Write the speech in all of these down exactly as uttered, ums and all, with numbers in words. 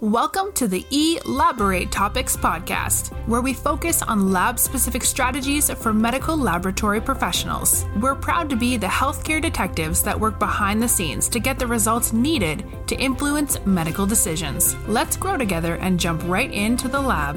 Welcome to the Elaborate Topics podcast, where we focus on lab-specific strategies for medical laboratory professionals. We're proud to be the healthcare detectives that work behind the scenes to get the results needed to influence medical decisions. Let's grow together and jump right into the lab.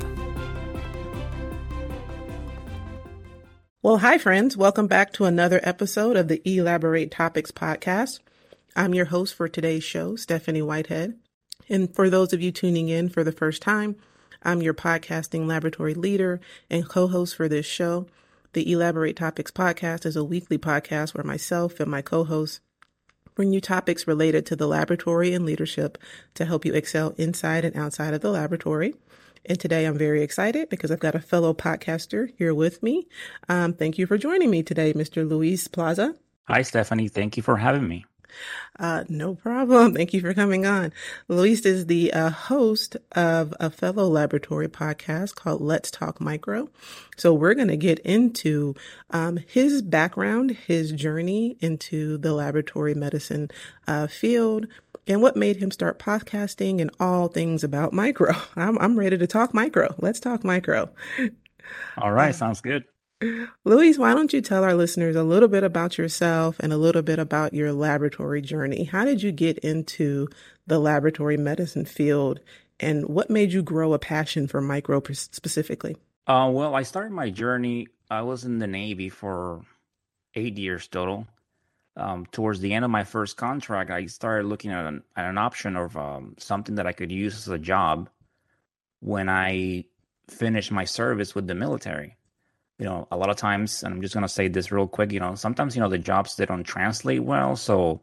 Well, hi, friends. Welcome back to another episode of the Elaborate Topics podcast. I'm your host for today's show, Stephanie Whitehead. And for those of you tuning in for the first time, I'm your podcasting laboratory leader and co-host for this show. The Elaborate Topics podcast is a weekly podcast where myself and my co-hosts bring you topics related to the laboratory and leadership to help you excel inside and outside of the laboratory. And today I'm very excited because I've got a fellow podcaster here with me. Um, thank you for joining me today, Mister Luis Plaza. Hi, Stephanie. Thank you for having me. Uh, no problem. Thank you for coming on. Luis is the uh, host of a fellow laboratory podcast called Let's Talk Micro. So we're going to get into um, his background, his journey into the laboratory medicine uh, field, and what made him start podcasting and all things about micro. I'm, I'm ready to talk micro. Let's talk micro. All right. Uh, sounds good. Luis, why don't you tell our listeners a little bit about yourself and a little bit about your laboratory journey? How did you get into the laboratory medicine field, and what made you grow a passion for micro specifically? Uh, well, I started my journey. I was in the Navy for eight years total. Um, towards the end of my first contract, I started looking at an, at an option of um, something that I could use as a job when I finished my service with the military. You know, a lot of times, and I'm just going to say this real quick, you know, sometimes, you know, the jobs, they don't translate well. So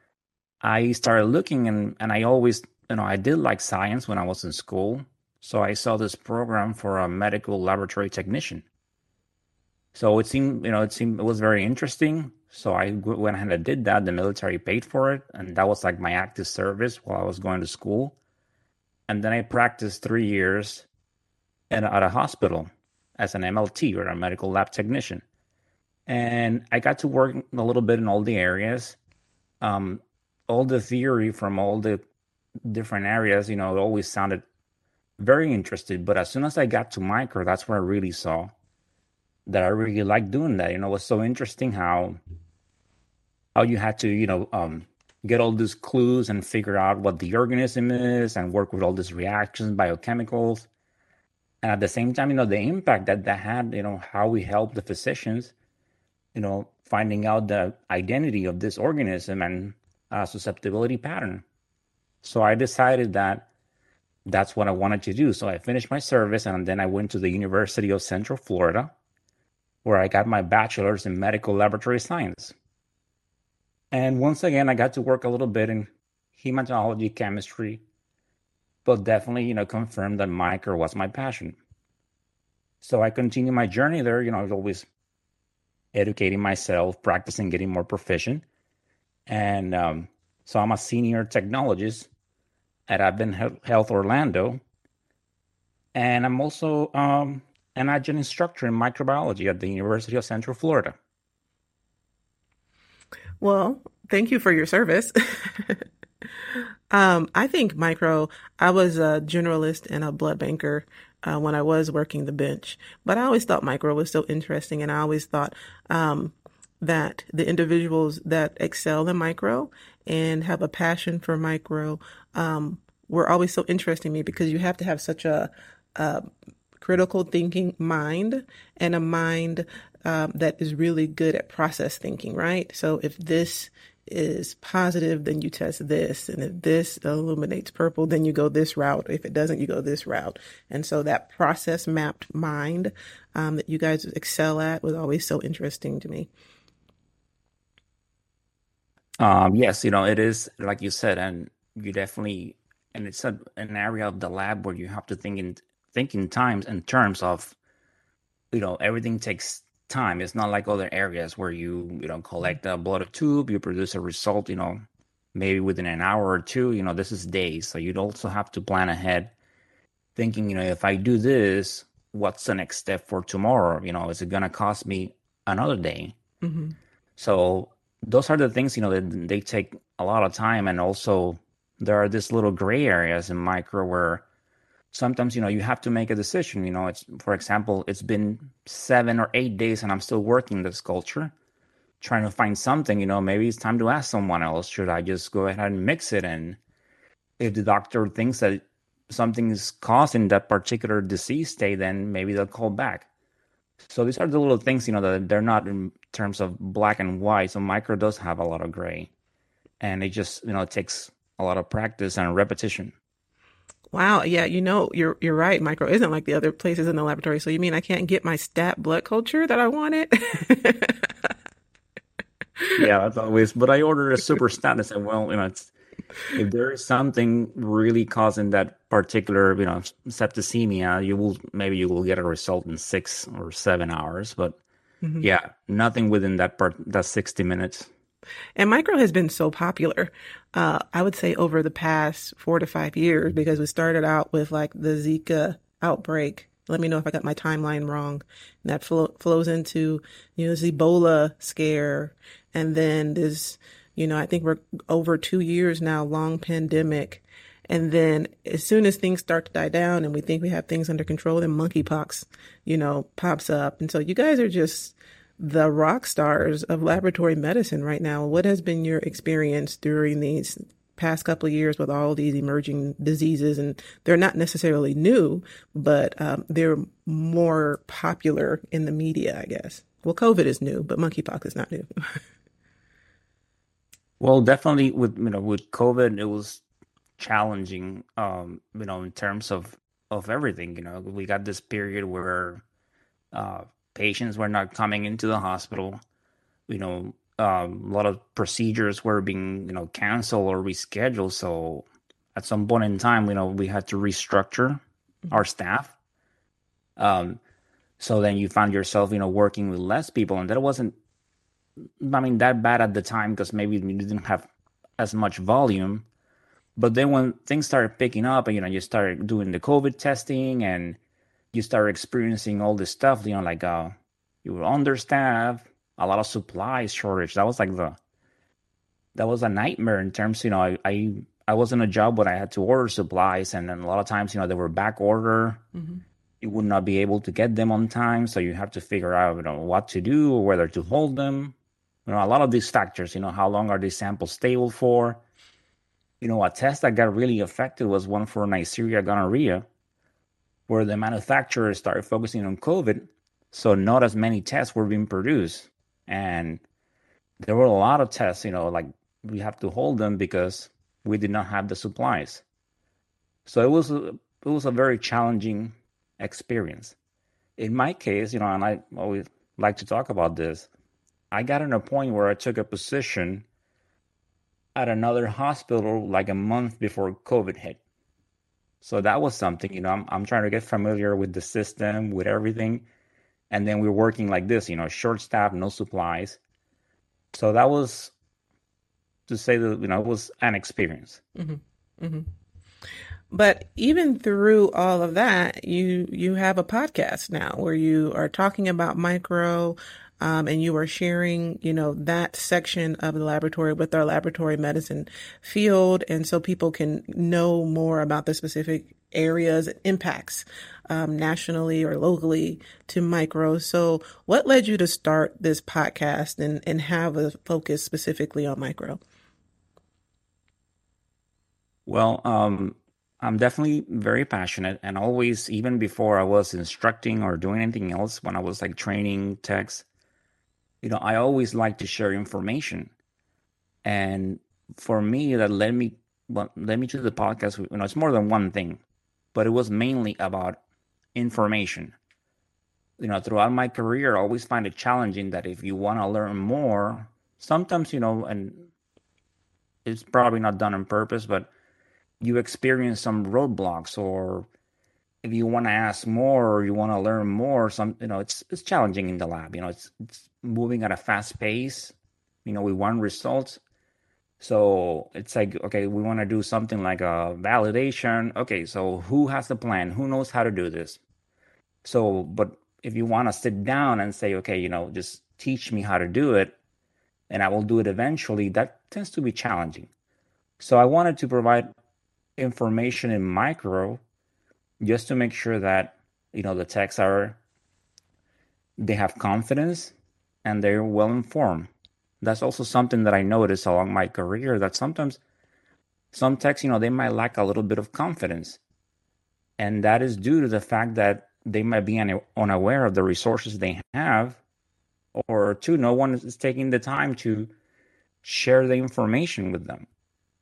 I started looking and, and I always, you know, I did like science when I was in school. So I saw this program for a medical laboratory technician. So it seemed, you know, it seemed, it was very interesting. So I went ahead and did that. The military paid for it. And that was like my active service while I was going to school. And then I practiced three years in, at a hospital as an M L T, or a medical lab technician. And I got to work a little bit in all the areas. Um, all the theory from all the different areas, you know, it always sounded very interesting. But as soon as I got to micro, that's where I really saw that I really liked doing that. You know, it was so interesting how how you had to, you know, um, get all these clues and figure out what the organism is and work with all these reactions, biochemicals. And at the same time, you know, the impact that that had, you know, how we help the physicians, you know, finding out the identity of this organism and uh, susceptibility pattern. So I decided that that's what I wanted to do. So I finished my service, and then I went to the University of Central Florida, where I got my bachelor's in medical laboratory science. And once again, I got to work a little bit in hematology, chemistry, but definitely, you know, confirmed that micro was my passion. So I continued my journey there. You know, I was always educating myself, practicing, getting more proficient. And um, so I'm a senior technologist at Advent Health Orlando. And I'm also um, an adjunct instructor in microbiology at the University of Central Florida. Well, thank you for your service. Um, I think micro, I was a generalist and a blood banker uh, when I was working the bench, but I always thought micro was so interesting. And I always thought um, that the individuals that excel in micro and have a passion for micro um, were always so interesting to me, because you have to have such a, a critical thinking mind and a mind um, that is really good at process thinking, right? So if this is positive, then you test this. And if this illuminates purple, then you go this route. If it doesn't, you go this route. And so that process mapped mind um, that you guys excel at was always so interesting to me. Um, yes, you know, it is, like you said, and you definitely, and it's a, an area of the lab where you have to think in, think in times in terms of, you know, everything takes time. It's not like other areas where you, you know, collect a blood tube, you produce a result, you know, maybe within an hour or two. You know, this is days. So you'd also have to plan ahead, thinking, you know, if I do this, what's the next step for tomorrow? You know, is it going to cost me another day? Mm-hmm. So those are the things, you know, that they take a lot of time, and also there are these little gray areas in micro where sometimes, you know, you have to make a decision. You know, it's, for example, it's been seven or eight days and I'm still working this culture, trying to find something, you know, maybe it's time to ask someone else. Should I just go ahead and mix it? And if the doctor thinks that something is causing that particular disease state, then maybe they'll call back. So these are the little things, you know, that they're not in terms of black and white. So micro does have a lot of gray, and it just, you know, it takes a lot of practice and repetition. Wow. Yeah. You know, you're, you're right. Micro isn't like the other places in the laboratory. So you mean I can't get my stat blood culture that I wanted? Yeah, that's always, but I ordered a super stat and I said, well, you know, it's, if there is something really causing that particular, you know, septicemia, you will, maybe you will get a result in six or seven hours, but mm-hmm. yeah, nothing within that part, that sixty minutes. And micro has been so popular, uh, I would say over the past four to five years, because we started out with like the Zika outbreak. Let me know if I got my timeline wrong. And that flo- flows into, you know, this Ebola scare. And then this, you know, I think we're over two years now, long pandemic. And then as soon as things start to die down and we think we have things under control, then monkeypox, you know, pops up. And so you guys are just the rock stars of laboratory medicine right now. What has been your experience during these past couple of years with all these emerging diseases? And they're not necessarily new, but um, they're more popular in the media, I guess. Well, COVID is new, but monkeypox is not new. Well, definitely with, you know, with COVID, it was challenging, um, you know, in terms of, of everything. You know, we got this period where uh, patients were not coming into the hospital. You know, um, a lot of procedures were being, you know, canceled or rescheduled. So at some point in time, you know, we had to restructure mm-hmm. our staff. Um, so then you found yourself, you know, working with less people, and that wasn't, I mean, that bad at the time because maybe you didn't have as much volume. But then when things started picking up and, you know, you started doing the COVID testing and you started experiencing all this stuff, you know, like uh, you were understaffed, a lot of supplies shortage. That was like the, that was a nightmare in terms, you know, I, I, I was in a job where I had to order supplies, and then a lot of times, you know, they were back order. Mm-hmm. You would not be able to get them on time. So you have to figure out, you know, what to do or whether to hold them. You know, a lot of these factors, you know, how long are these samples stable for? You know, a test that got really affected was one for Neisseria gonorrhea, where the manufacturers started focusing on COVID. So not as many tests were being produced. And there were a lot of tests, you know, like we have to hold them because we did not have the supplies. So it was a, it was a very challenging experience. In my case, you know, and I always like to talk about this, I got in a point where I took a position at another hospital like a month before COVID hit. So that was something, you know, I'm, I'm trying to get familiar with the system, with everything. And then we we're working like this, you know, short staff, no supplies. So that was, to say that, you know, it was an experience. Mm-hmm. Mm-hmm. But even through all of that, you you have a podcast now where you are talking about micro, um, and you are sharing, you know, that section of the laboratory with our laboratory medicine field, and so people can know more about the specific areas and impacts um, nationally or locally to micro. So, what led you to start this podcast and and have a focus specifically on micro? Well, um. I'm definitely very passionate, and always, even before I was instructing or doing anything else, when I was like training techs, you know, I always like to share information. And for me, that led me, well, led me to the podcast. You know, it's more than one thing, but it was mainly about information. You know, throughout my career, I always find it challenging that if you want to learn more, sometimes, you know, and it's probably not done on purpose, but you experience some roadblocks, or if you want to ask more or you want to learn more, some, you know, it's it's challenging in the lab. You know, it's it's moving at a fast pace. You know, we want results. So it's like, okay, we want to do something like a validation. Okay, so who has the plan? Who knows how to do this? So, but if you want to sit down and say, okay, you know, just teach me how to do it, and I will do it eventually, that tends to be challenging. So I wanted to provide information in micro just to make sure that, you know, the techs are, they have confidence and they're well informed. That's also something that I noticed along my career, that sometimes some techs, you know, they might lack a little bit of confidence. And that is due to the fact that they might be unaware of the resources they have, or two, no one is taking the time to share the information with them.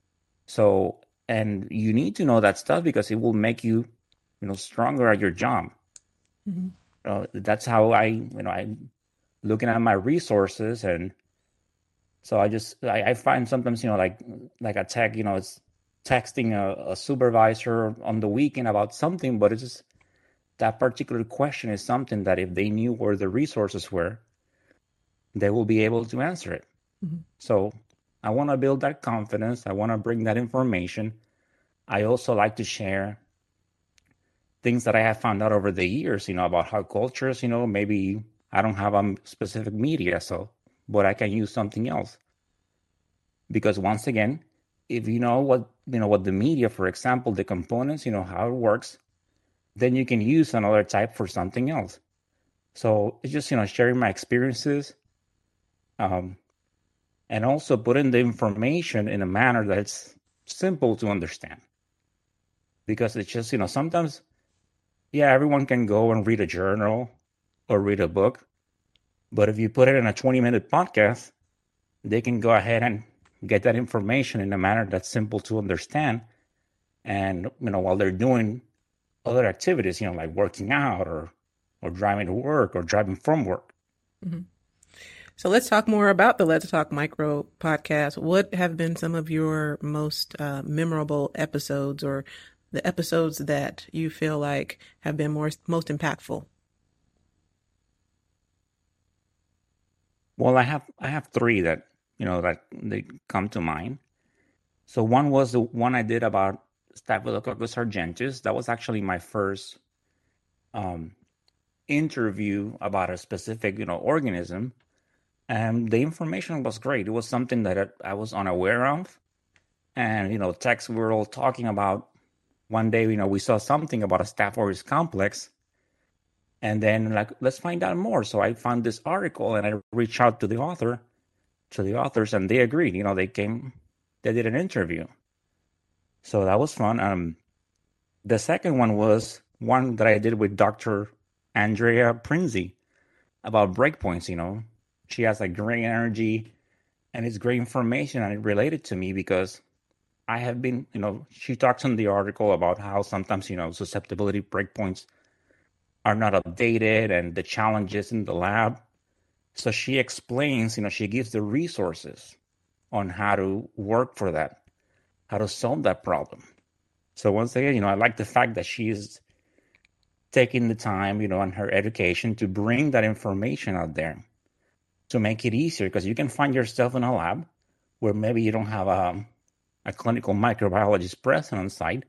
So, and you need to know that stuff because it will make you, you know, stronger at your job. Mm-hmm. Uh, that's how I, you know, I'm looking at my resources, and so I just, I, I find sometimes, you know, like, like a tech, you know, it's texting a, a supervisor on the weekend about something, but it's just that particular question is something that if they knew where the resources were, they will be able to answer it. Mm-hmm. So I want to build that confidence. I want to bring that information. I also like to share things that I have found out over the years, you know, about how cultures, you know, maybe I don't have a specific media, so, but I can use something else. Because once again, if you know what, you know, what the media, for example, the components, you know, how it works, then you can use another type for something else. So it's just, you know, sharing my experiences, um, and also putting the information in a manner that's simple to understand. Because it's just, you know, sometimes, yeah, everyone can go and read a journal or read a book. But if you put it in a twenty minute podcast, they can go ahead and get that information in a manner that's simple to understand. And, you know, while they're doing other activities, you know, like working out or, or driving to work or driving from work. Mm-hmm. So let's talk more about the Let's Talk Micro podcast. What have been some of your most uh, memorable episodes, or the episodes that you feel like have been more most impactful? Well, I have I have three that, you know, that they come to mind. So one was the one I did about Staphylococcus argentis. That was actually my first um, interview about a specific, you know, organism. And the information was great. It was something that I was unaware of. And, you know, techs, we were all talking about, one day, you know, we saw something about a Staph aureus complex. And then, like, let's find out more. So I found this article and I reached out to the author, to the authors, and they agreed. You know, they came, they did an interview. So that was fun. Um, the second one was one that I did with Doctor Andrea Prinzi about breakpoints, you know. She has like great energy and it's great information, and it related to me because I have been, you know, she talks in the article about how sometimes, you know, susceptibility breakpoints are not updated and the challenges in the lab. So she explains, you know, she gives the resources on how to work for that, how to solve that problem. So once again, you know, I like the fact that she's taking the time, you know, and her education to bring that information out there to make it easier, because you can find yourself in a lab where maybe you don't have a, a clinical microbiologist present on site,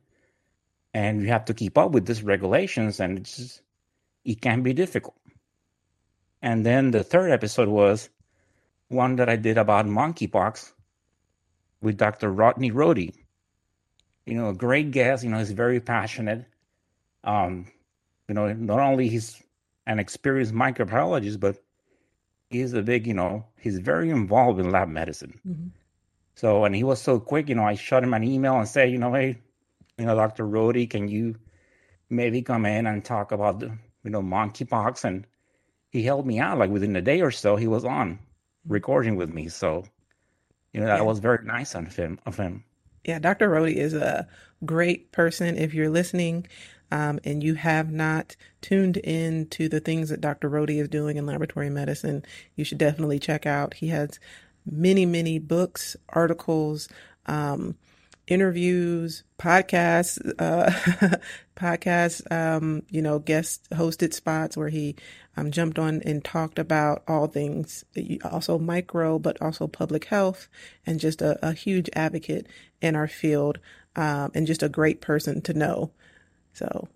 and you have to keep up with these regulations, and it's just, it can be difficult. And then the third episode was one that I did about monkeypox with Doctor Rodney Rohde. You know, a great guest. You know, he's very passionate. Um, you know, not only he's an experienced microbiologist, but he's a big, you know, he's very involved in lab medicine. Mm-hmm. So, and he was so quick, you know, I shot him an email and say, you know, hey, you know, Doctor Rohde, can you maybe come in and talk about the, you know, monkeypox? And he helped me out. Like within a day or so, he was on recording with me. So, you know, that yeah. was very nice of him. Of him. Yeah, Doctor Rohde is a great person. If you're listening um, and you have not tuned in to the things that Doctor Rohde is doing in laboratory medicine, you should definitely check out. He has many, many books, articles, um, interviews, podcasts, uh, podcasts, um, you know, guest hosted spots where he um, jumped on and talked about all things, also micro, but also public health, and just a, a huge advocate in our field, um, and just a great person to know. So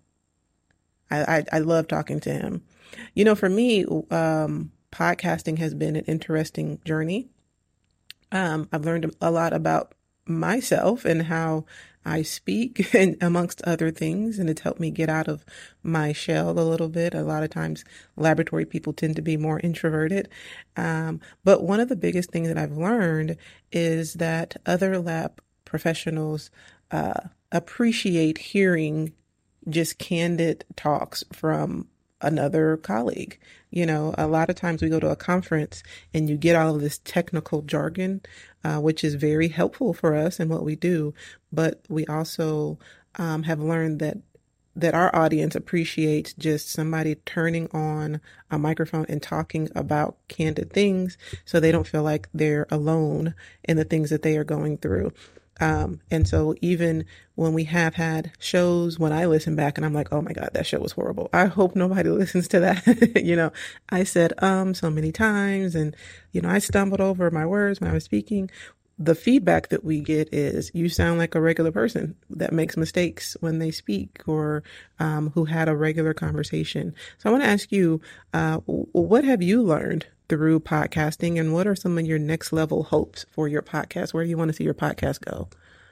I, I, I love talking to him. You know, for me, um, podcasting has been an interesting journey. Um, I've learned a lot about myself and how I speak, and amongst other things, and it's helped me get out of my shell a little bit. A lot of times, laboratory people tend to be more introverted. Um, but one of the biggest things that I've learned is that other lab professionals uh, appreciate hearing just candid talks from another colleague. You know, a lot of times we go to a conference and you get all of this technical jargon, uh, which is very helpful for us in what we do. But we also um, have learned that that our audience appreciates just somebody turning on a microphone and talking about candid things, so they don't feel like they're alone in the things that they are going through. Um, and so even when we have had shows, when I listen back and I'm like, oh my God, that show was horrible. I hope nobody listens to that. You know, I said, um, so many times, and, you know, I stumbled over my words when I was speaking. The feedback that we get is you sound like a regular person that makes mistakes when they speak, or um, who had a regular conversation. So I want to ask you, uh, what have you learned through podcasting, and what are some of your next level hopes for your podcast? Where do you want to see your podcast go?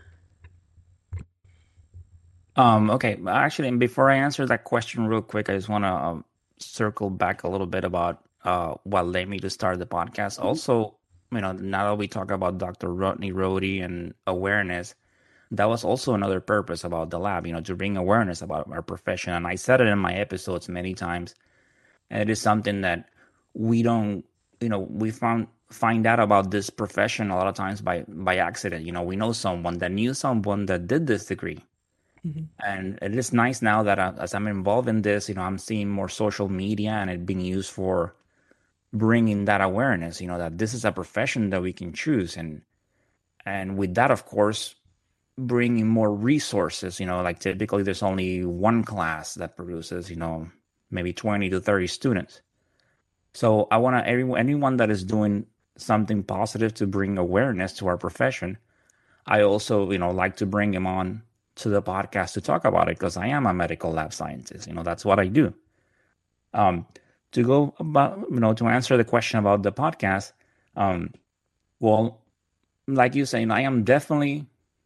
Um, okay, actually, and before I answer that question real quick, I just want to um, circle back a little bit about uh, what led me to start the podcast. Mm-hmm. Also, you know, now that we talk about Doctor Rodney Rohde and awareness, that was also another purpose about the lab, you know, to bring awareness about our profession. And I said it in my episodes many times. And it is something that we don't, you know, we found find out about this profession a lot of times by by accident. You know, we know someone that knew someone that did this degree. Mm-hmm. And it is nice now that I, as I'm involved in this, you know, I'm seeing more social media and it being used for bringing that awareness, you know, that this is a profession that we can choose. And and with that, of course, bringing more resources, you know, like typically there's only one class that produces, you know, maybe twenty to thirty students. So I want to, everyone, anyone that is doing something positive to bring awareness to our profession, I also, you know, like to bring them on to the podcast to talk about it, because I am a medical lab scientist. You know, that's what I do. Um, to go about, you know, to answer the question about the podcast, um, well, like you saying, I am definitely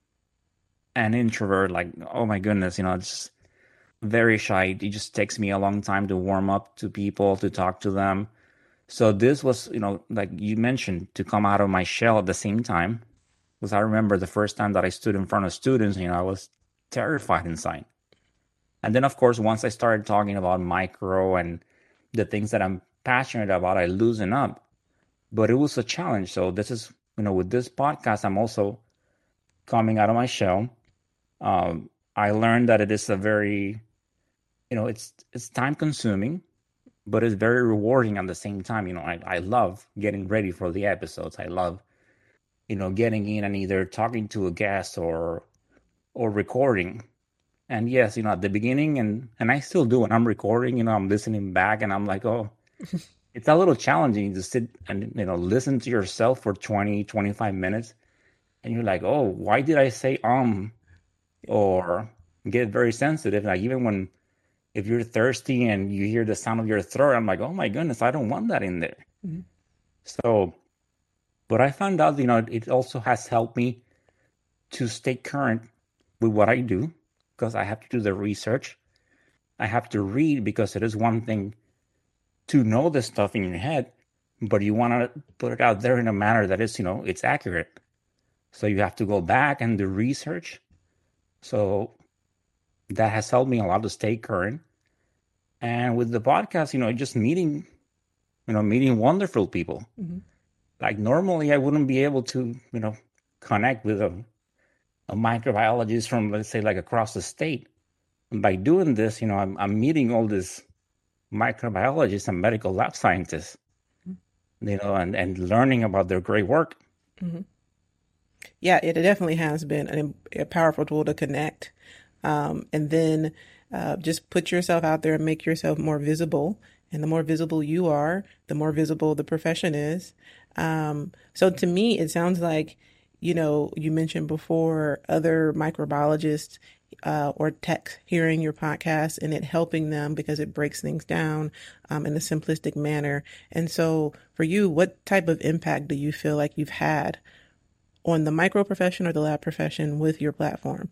an introvert. Like, oh my goodness, you know, it's very shy. It just takes me a long time to warm up to people, to talk to them. So this was, you know, like you mentioned, to come out of my shell at the same time. Because I remember the first time that I stood in front of students, you know, I was terrified inside. And then, of course, once I started talking about micro and the things that I'm passionate about, I loosen up. But it was a challenge. So this is, you know, with this podcast, I'm also coming out of my shell. Um, I learned that it is a very, you know, it's it's time consuming, but it's very rewarding at the same time. You know, I, I love getting ready for the episodes. I love, you know, getting in and either talking to a guest or or recording. And yes, you know, at the beginning, and and I still do when I'm recording, you know, I'm listening back and I'm like, oh, it's a little challenging to sit and, you know, listen to yourself for twenty, twenty-five minutes. And you're like, oh, why did I say um? Or get very sensitive. Like even when, if you're thirsty and you hear the sound of your throat, I'm like, oh my goodness, I don't want that in there. Mm-hmm. So, but I found out, you know, it also has helped me to stay current with what I do, because I have to do the research. I have to read, because it is one thing to know this stuff in your head, but you want to put it out there in a manner that is, you know, it's accurate. So you have to go back and do research. So that has helped me a lot to stay current. And with the podcast, you know, just meeting, you know, meeting wonderful people. Mm-hmm. Like normally I wouldn't be able to, you know, connect with a, a microbiologist from, let's say, like across the state. And by doing this, you know, I'm, I'm meeting all these microbiologists and medical lab scientists, mm-hmm. you know, and, and learning about their great work. Mm-hmm. Yeah, it definitely has been an, a powerful tool to connect. Um, and then uh, just put yourself out there and make yourself more visible. And the more visible you are, the more visible the profession is. Um, so to me, it sounds like, you know, you mentioned before other microbiologists uh, or techs hearing your podcast and it helping them because it breaks things down um, in a simplistic manner. And so for you, what type of impact do you feel like you've had on the micro profession or the lab profession with your platform?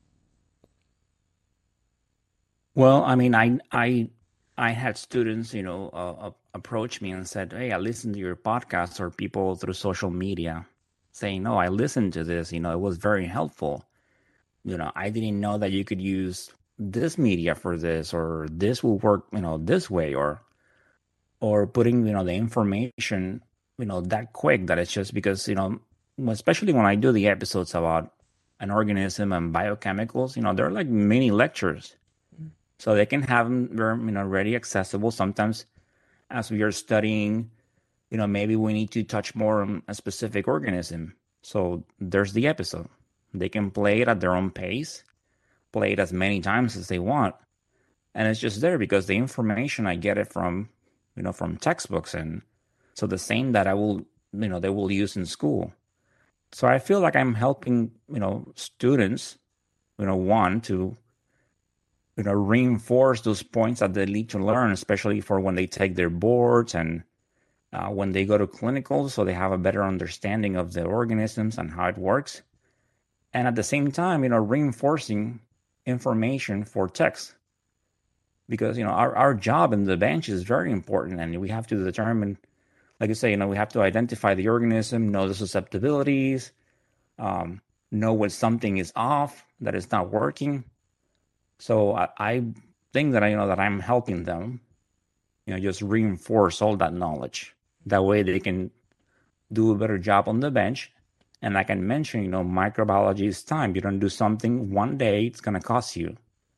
Well, I mean, I I I had students, you know, uh, uh, approach me and said, "Hey, I listened to your podcast," or people through social media saying, "No, I listened to this. You know, it was very helpful. You know, I didn't know that you could use this media for this, or this will work, you know, this way, or or putting, you know, the information, you know, that quick that it's just because, you know, especially when I do the episodes about an organism and biochemicals, you know, they're like mini lectures." So they can have them, you know, ready accessible. Sometimes as we are studying, you know, maybe we need to touch more on a specific organism. So there's the episode. They can play it at their own pace, play it as many times as they want. And it's just there because the information I get it from, you know, from textbooks. And so the same that I will, you know, they will use in school. So I feel like I'm helping, you know, students, you know, one, to you know, reinforce those points that they need to learn, especially for when they take their boards and uh, when they go to clinicals, so they have a better understanding of the organisms and how it works. And at the same time, you know, reinforcing information for techs. Because, you know, our, our job in the bench is very important, and we have to determine, like I say, you know, we have to identify the organism, know the susceptibilities, um, know when something is off, that is not working. So I, I think that I you know that I'm helping them, you know, just reinforce all that knowledge. That way they can do a better job on the bench. And I can mention, you know, microbiology is time. You don't do something one day, it's going to cost you.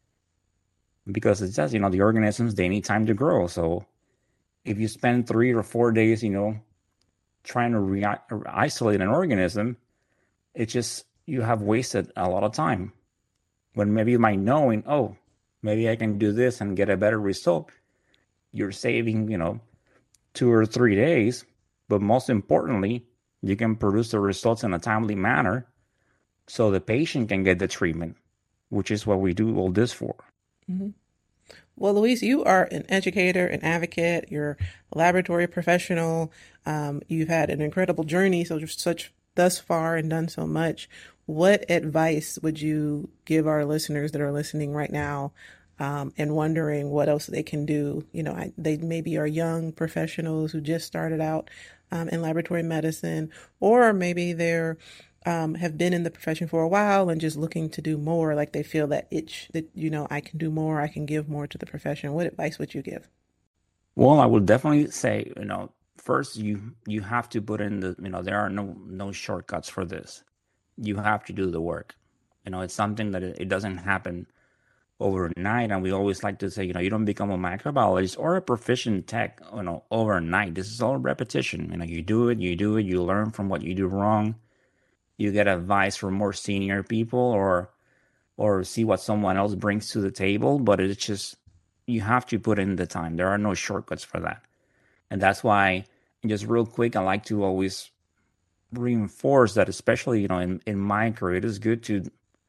Because it says, you know, the organisms, they need time to grow. So if you spend three or four days, you know, trying to re- isolate an organism, it's just, you have wasted a lot of time. When maybe by knowing, oh, maybe I can do this and get a better result, you're saving, you know, two or three days. But most importantly, you can produce the results in a timely manner so the patient can get the treatment, which is what we do all this for. Mm-hmm. Well, Luis, you are an educator, an advocate, you're a laboratory professional. Um, you've had an incredible journey, so such thus far and done so much. What advice would you give our listeners that are listening right now um, and wondering what else they can do? You know, I, they maybe are young professionals who just started out um, in laboratory medicine, or maybe they're um, have been in the profession for a while and just looking to do more, like they feel that itch that, you know, I can do more, I can give more to the profession. What advice would you give? Well, I would definitely say, you know, first you you have to put in the, you know, there are no no shortcuts for this. You have to do the work. You know, it's something that it, it doesn't happen overnight. And we always like to say, you know, you don't become a microbiologist or a proficient tech, you know, overnight. This is all repetition. You know, you do it, you do it, you learn from what you do wrong. You get advice from more senior people, or or see what someone else brings to the table. But it's just, you have to put in the time. There are no shortcuts for that. And that's why, just real quick, I like to always reinforce that, especially, you know, in, in my career, it is good to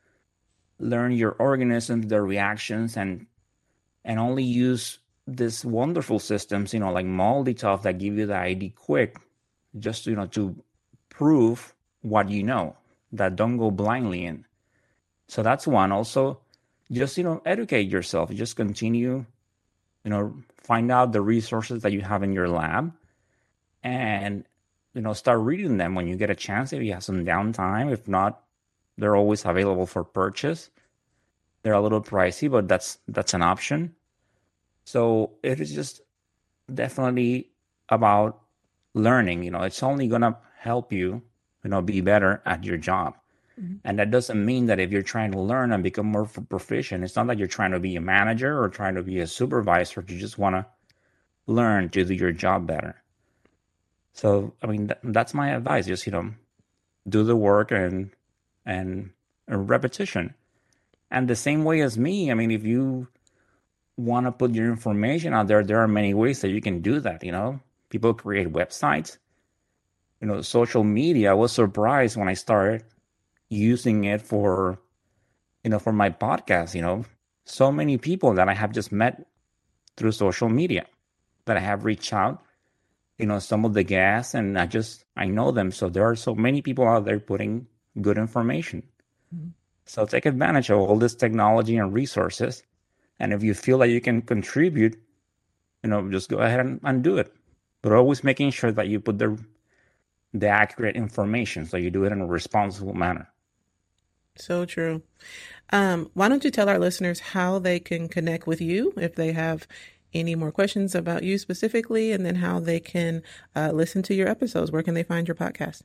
learn your organisms, their reactions, and and only use these wonderful systems, you know, like MALDI-TOF, that give you the I D quick, just, you know, to prove what you know, that don't go blindly in. So that's one. Also, just, you know, educate yourself. Just continue, you know, find out the resources that you have in your lab, and, you know, start reading them when you get a chance, if you have some downtime. If not, they're always available for purchase. They're a little pricey, but that's that's an option. So it is just definitely about learning. You know, it's only gonna help you, you know, be better at your job. Mm-hmm. And that doesn't mean that if you're trying to learn and become more proficient, it's not that you're trying to be a manager or trying to be a supervisor. You just want to learn to do your job better. So, I mean, th- that's my advice. Just, you know, do the work and and, and repetition. And the same way as me, I mean, if you want to put your information out there, there are many ways that you can do that. You know, people create websites, you know, social media. I was surprised when I started using it for, you know, for my podcast. You know, so many people that I have just met through social media that I have reached out, you know, some of the gas, and I just, I know them. So there are so many people out there putting good information. Mm-hmm. So take advantage of all this technology and resources. And if you feel that you can contribute, you know, just go ahead and, and do it. But always making sure that you put the the accurate information, so you do it in a responsible manner. So true. Um, why don't you tell our listeners how they can connect with you if they have any more questions about you specifically, and then how they can uh, listen to your episodes? Where can they find your podcast?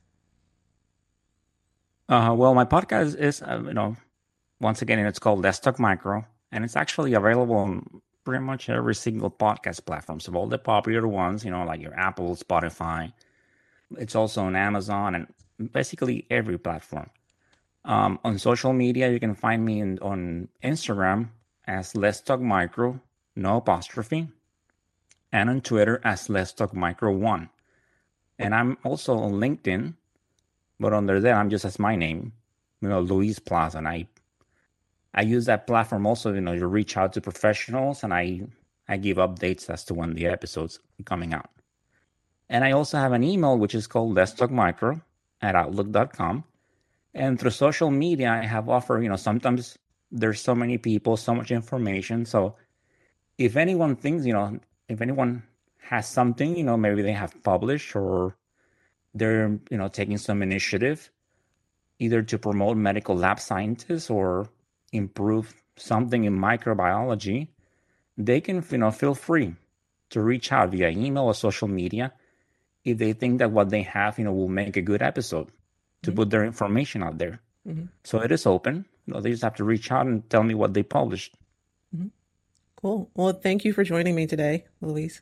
Uh, well, my podcast is, uh, you know, once again, it's called Let's Talk Micro, and it's actually available on pretty much every single podcast platform. So all the popular ones, you know, like your Apple, Spotify. It's also on Amazon and basically every platform. Um, on social media, you can find me in, on Instagram as Let's Talk Micro, no apostrophe, and on Twitter as Let's Talk Micro one. And I'm also on LinkedIn, but under there, I'm just as my name, you know, Luis Plaza. And I, I use that platform also, you know, to reach out to professionals, and I, I give updates as to when the episode's coming out. And I also have an email, which is called Let's Talk Micro at outlook dot com. And through social media, I have offered, you know, sometimes there's so many people, so much information. So if anyone thinks, you know, if anyone has something, you know, maybe they have published or they're, you know, taking some initiative either to promote medical lab scientists or improve something in microbiology, they can, you know, feel free to reach out via email or social media if they think that what they have, you know, will make a good episode to mm-hmm. put their information out there. Mm-hmm. So it is open. You know, they just have to reach out and tell me what they published. Mm-hmm. Cool. Well, thank you for joining me today, Luis.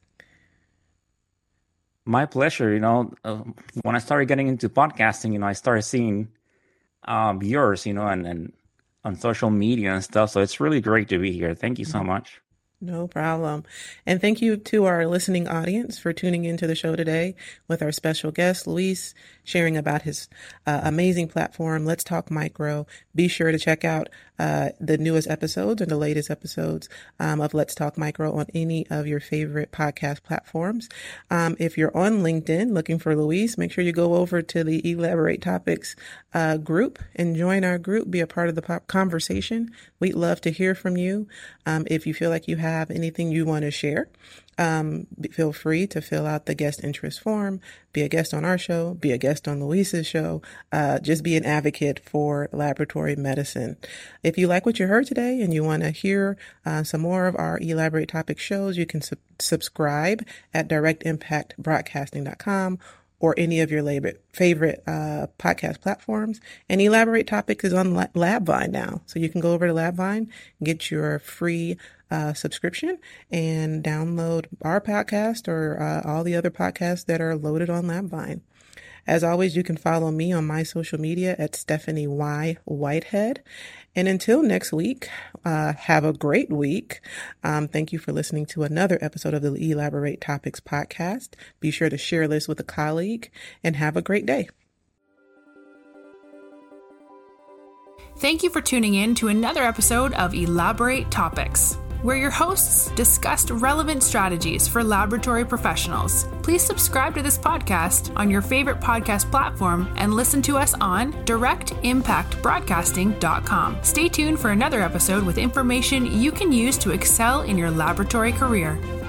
My pleasure. You know, uh, when I started getting into podcasting, you know, I started seeing um, yours, you know, and, and on social media and stuff. So it's really great to be here. Thank you so much. No problem. And thank you to our listening audience for tuning into the show today with our special guest, Luis, sharing about his uh, amazing platform, Let's Talk Micro. Be sure to check out uh, the newest episodes and the latest episodes um, of Let's Talk Micro on any of your favorite podcast platforms. Um, if you're on LinkedIn looking for Luis, make sure you go over to the Elaborate Topics uh, group and join our group. Be a part of the pop conversation. We'd love to hear from you. Um, if you feel like you have anything you want to share, um, feel free to fill out the guest interest form, be a guest on our show, be a guest on Luis's show, uh, just be an advocate for laboratory medicine. If you like what you heard today and you want to hear uh, some more of our Elaborate Topics shows, you can su- subscribe at direct impact broadcasting dot com or any of your lab- favorite uh, podcast platforms. And Elaborate Topics is on La- LabVine now. So you can go over to LabVine, get your free uh, subscription, and download our podcast or uh, all the other podcasts that are loaded on LabVine. As always, you can follow me on my social media at Stephanie Y. Whitehead. And until next week, uh, have a great week. Um, thank you for listening to another episode of the Elaborate Topics podcast. Be sure to share this with a colleague and have a great day. Thank you for tuning in to another episode of Elaborate Topics, where your hosts discussed relevant strategies for laboratory professionals. Please subscribe to this podcast on your favorite podcast platform and listen to us on direct impact broadcasting dot com. Stay tuned for another episode with information you can use to excel in your laboratory career.